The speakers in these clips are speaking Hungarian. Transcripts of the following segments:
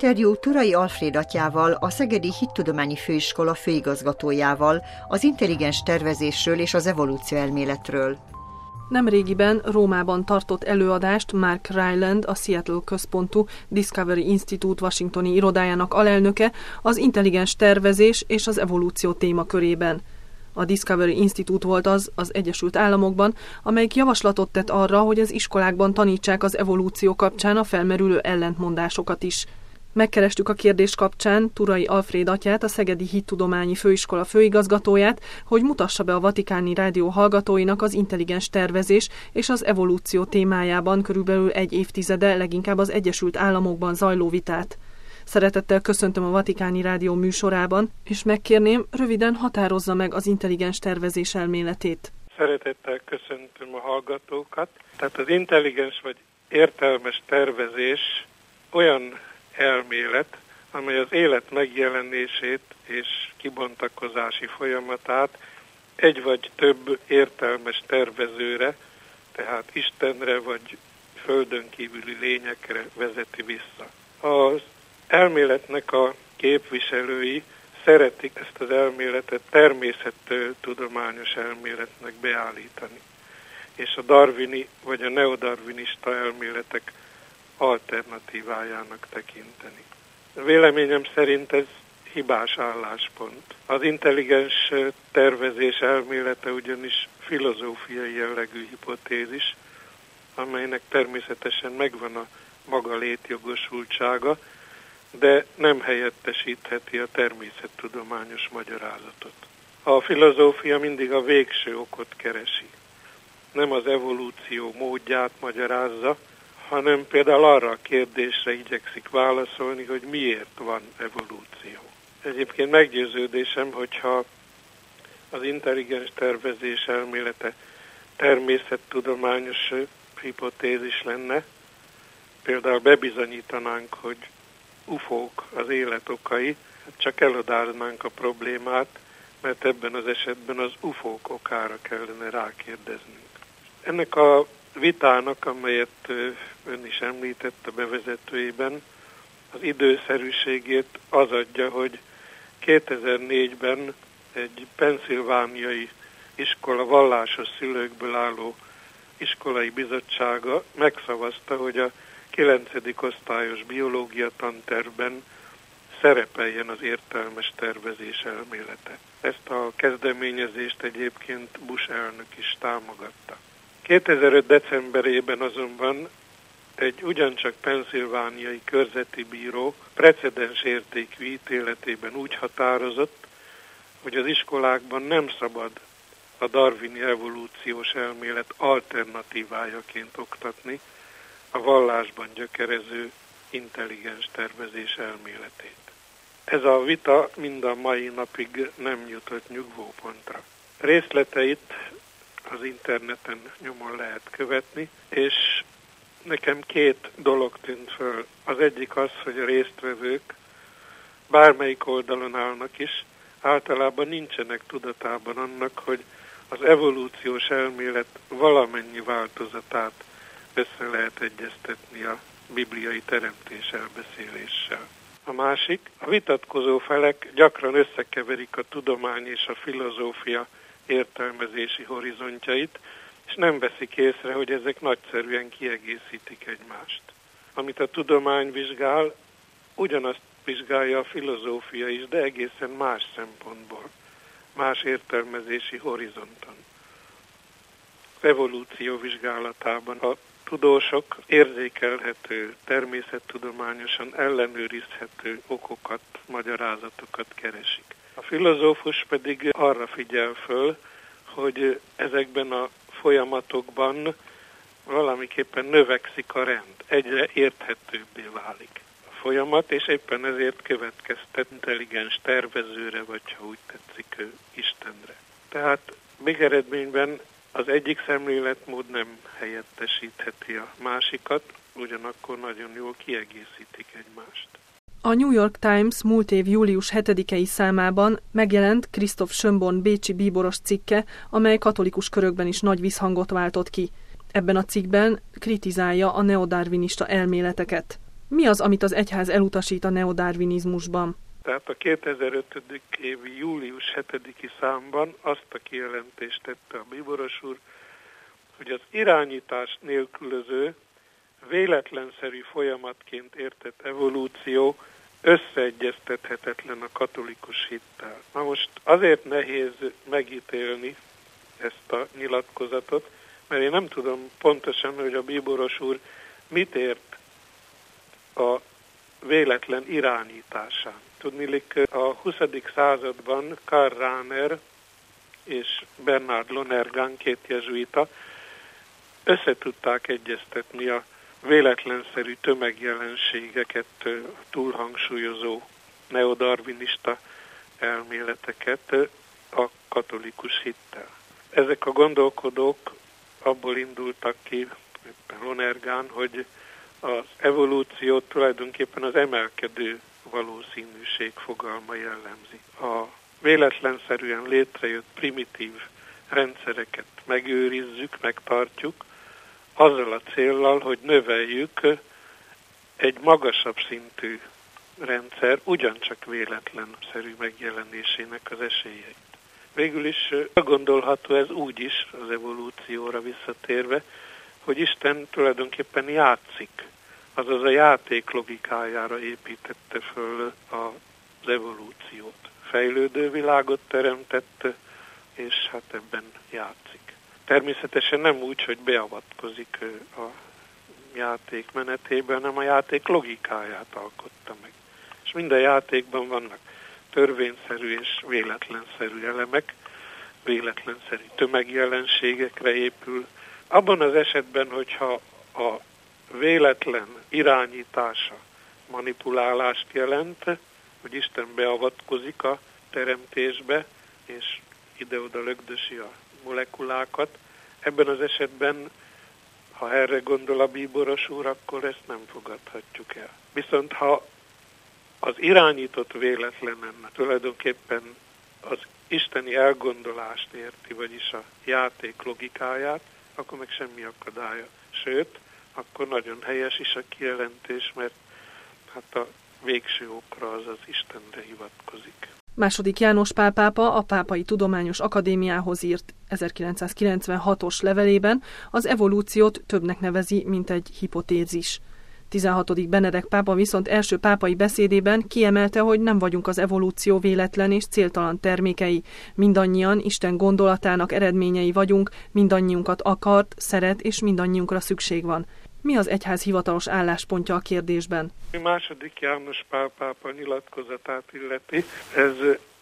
interjú Turay Alfréd atyával, a Szegedi Hittudományi Főiskola főigazgatójával, az intelligens tervezésről és az evolúcióelméletről. Nemrégiben Rómában tartott előadást Mark Ryland, a Seattle központú Discovery Institute washingtoni irodájának alelnöke az intelligens tervezés és az evolúció témakörében. A Discovery Institute volt az Egyesült Államokban, amelyik javaslatot tett arra, hogy az iskolákban tanítsák az evolúció kapcsán a felmerülő ellentmondásokat is. Megkerestük a kérdés kapcsán Turay Alfréd atyát, a Szegedi Hittudományi Főiskola főigazgatóját, hogy mutassa be a Vatikáni Rádió hallgatóinak az intelligens tervezés és az evolúció témájában körülbelül egy évtizede leginkább az Egyesült Államokban zajló vitát. Szeretettel köszöntöm a Vatikáni Rádió műsorában, és megkérném, röviden határozza meg az intelligens tervezés elméletét. Szeretettel köszöntöm a hallgatókat. Tehát az intelligens vagy értelmes tervezés olyan elmélet, amely az élet megjelenését és kibontakozási folyamatát egy vagy több értelmes tervezőre, tehát Istenre vagy földön kívüli lényekre vezeti vissza. Az elméletnek a képviselői szeretik ezt az elméletet természettudományos elméletnek beállítani, és a darwini vagy a neodarwinista elméletek alternatívájának tekinteni. Véleményem szerint ez hibás álláspont. Az intelligens tervezés elmélete ugyanis filozófiai jellegű hipotézis, amelynek természetesen megvan a maga létjogosultsága, de nem helyettesítheti a természettudományos magyarázatot. A filozófia mindig a végső okot keresi. Nem az evolúció módját magyarázza, hanem például arra a kérdésre igyekszik válaszolni, hogy miért van evolúció. Egyébként meggyőződésem, hogyha az intelligens tervezés elmélete természettudományos hipotézis lenne, például bebizonyítanánk, hogy UFO-k az élet okai, csak eladáznánk a problémát, mert ebben az esetben az UFO-k okára kellene rákérdeznünk. Ennek a vitának, amelyet ön is említett a bevezetőjében, az időszerűségét az adja, hogy 2004-ben egy pennsylvániai iskola vallásos szülőkből álló iskolai bizottsága megszavazta, hogy a 9. osztályos biológia tantervben szerepeljen az értelmes tervezés elmélete. Ezt a kezdeményezést egyébként Bush elnök is támogatta. 2005. decemberében azonban egy ugyancsak pennsylvániai körzeti bíró precedens értékű ítéletében úgy határozott, hogy az iskolákban nem szabad a darwini evolúciós elmélet alternatívájaként oktatni a vallásban gyökerező intelligens tervezés elméletét. Ez a vita mind a mai napig nem jutott nyugvópontra. Részleteit az interneten nyomon lehet követni, és nekem két dolog tűnt föl. Az egyik az, hogy a résztvevők bármelyik oldalon állnak is, általában nincsenek tudatában annak, hogy az evolúciós elmélet valamennyi változatát össze lehet egyeztetni a bibliai teremtés elbeszéléssel. A másik, a vitatkozó felek gyakran összekeverik a tudomány és a filozófia értelmezési horizontjait, és nem veszik észre, hogy ezek nagyszerűen kiegészítik egymást. Amit a tudomány vizsgál, ugyanazt vizsgálja a filozófia is, de egészen más szempontból, más értelmezési horizonton. Az evolúció vizsgálatában a tudósok érzékelhető, természettudományosan ellenőrizhető okokat, magyarázatokat keresik. A filozófus pedig arra figyel föl, hogy ezekben a folyamatokban valamiképpen növekszik a rend, egyre érthetőbbé válik a folyamat, és éppen ezért következtet intelligens tervezőre, vagy ha úgy tetszik, Istenre. Tehát végeredményben az egyik szemléletmód nem helyettesítheti a másikat, ugyanakkor nagyon jól kiegészítik egymást. A New York Times múlt év július 7-i számában megjelent Christoph Schönborn bécsi bíboros cikke, amely katolikus körökben is nagy visszhangot váltott ki. Ebben a cikkben kritizálja a neodarwinista elméleteket. Mi az, amit az egyház elutasít a neodarwinizmusban? Tehát a 2005. évi július 7. számban azt a kijelentést tette a bíboros úr, hogy az irányítás nélkülöző, véletlenszerű folyamatként értett evolúció összeegyeztethetetlen a katolikus hittel. Na most azért nehéz megítélni ezt a nyilatkozatot, mert én nem tudom pontosan, hogy a bíboros úr mit ért a véletlen irányításán. Tudniillik, a 20. században Karl Rahner és Bernard Lonergan, két jezsuita, összetudták egyeztetni a véletlenszerű tömegjelenségeket túlhangsúlyozó neodarwinista elméleteket a katolikus hittel. Ezek a gondolkodók abból indultak ki, Lonergan, hogy az evolúciót tulajdonképpen az emelkedő valószínűség fogalma jellemzi. A véletlenszerűen létrejött primitív rendszereket megőrizzük, megtartjuk, azzal a céllal, hogy növeljük egy magasabb szintű rendszer ugyancsak véletlenszerű megjelenésének az esélyeit. Végül is gondolható ez úgy is, az evolúcióra visszatérve, hogy Isten tulajdonképpen játszik, azaz a játék logikájára építette föl az evolúciót. Fejlődő világot teremtett, és hát ebben játszik. Természetesen nem úgy, hogy beavatkozik a játék menetében, hanem a játék logikáját alkotta meg. És minden játékban vannak törvényszerű és véletlenszerű elemek, véletlenszerű tömegjelenségekre épül. Abban az esetben, hogyha a véletlen irányítása manipulálást jelent, hogy Isten beavatkozik a teremtésbe, és ide-oda lögdösi a molekulákat, ebben az esetben, ha erre gondol a bíboros úr, akkor ezt nem fogadhatjuk el. Viszont ha az irányított véletlenen tulajdonképpen az isteni elgondolást érti, vagyis a játék logikáját, akkor meg semmi akadálya. Sőt, akkor nagyon helyes is a kijelentés, mert hát a végső okra az Istenre hivatkozik. II. János Pál pápa a Pápai Tudományos Akadémiához írt 1996-os levelében az evolúciót többnek nevezi, mint egy hipotézis. 16. Benedek pápa viszont első pápai beszédében kiemelte, hogy nem vagyunk az evolúció véletlen és céltalan termékei. Mindannyian Isten gondolatának eredményei vagyunk, mindannyiunkat akart, szeret és mindannyiunkra szükség van. Mi az egyház hivatalos álláspontja a kérdésben? II. János Pál pápa nyilatkozatát illeti, ez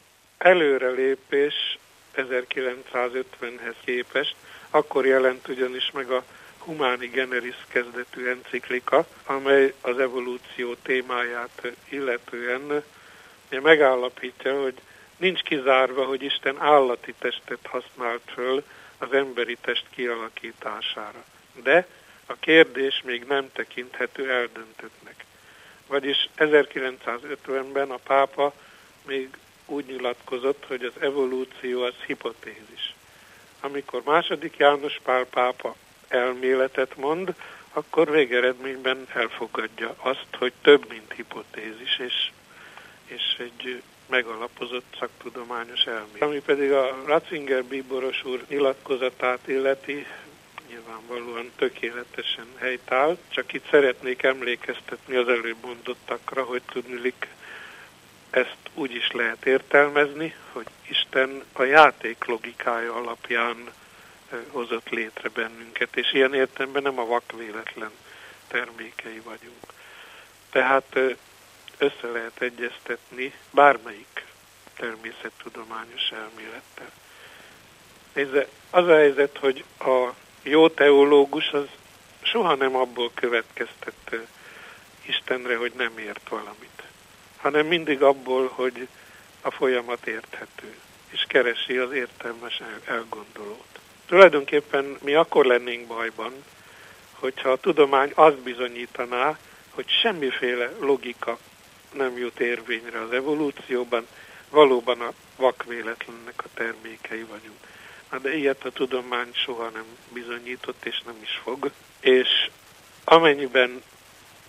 előrelépés 1950-hez képest, akkor jelent ugyanis meg a Humani Generis kezdetű enciklika, amely az evolúció témáját illetően megállapítja, hogy nincs kizárva, hogy Isten állati testet használt föl az emberi test kialakítására. De a kérdés még nem tekinthető eldöntöttnek. Vagyis 1950-ben a pápa még úgy nyilatkozott, hogy az evolúció az hipotézis. Amikor II. János Pál pápa elméletet mond, akkor végeredményben elfogadja azt, hogy több, mint hipotézis, és egy megalapozott szaktudományos elmélet. Ami pedig a Ratzinger bíboros úr nyilatkozatát illeti, nyilvánvalóan tökéletesen helytáll, csak itt szeretnék emlékeztetni az előbb mondottakra, hogy tudniillik, ezt úgy is lehet értelmezni, hogy Isten a játék logikája alapján hozott létre bennünket, és ilyen értelemben nem a vakvéletlen termékei vagyunk. Tehát össze lehet egyeztetni bármelyik természettudományos elmélettel. Nézze, az a helyzet, hogy a jó teológus az soha nem abból következtet Istenre, hogy nem ért valamit, hanem mindig abból, hogy a folyamat érthető, és keresi az értelmes elgondolót. Tulajdonképpen mi akkor lennénk bajban, hogyha a tudomány azt bizonyítaná, hogy semmiféle logika nem jut érvényre az evolúcióban, valóban a vakvéletlennek a termékei vagyunk. De ilyet a tudomány soha nem bizonyított, és nem is fog. És amennyiben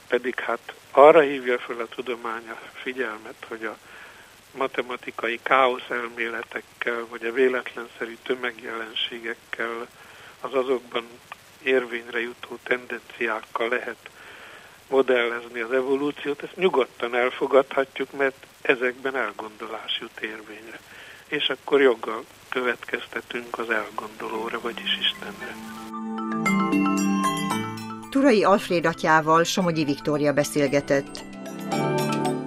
pedig hát arra hívja fel a tudomány a figyelmet, hogy a matematikai káosz elméletekkel, vagy a véletlenszerű tömegjelenségekkel, az azokban érvényre jutó tendenciákkal lehet modellezni az evolúciót, ezt nyugodtan elfogadhatjuk, mert ezekben elgondolás jut érvényre. És akkor joggal következtetünk az elgondolóra, vagyis Istenre. Turay Alfréd atyával Somogyi Viktória beszélgetett.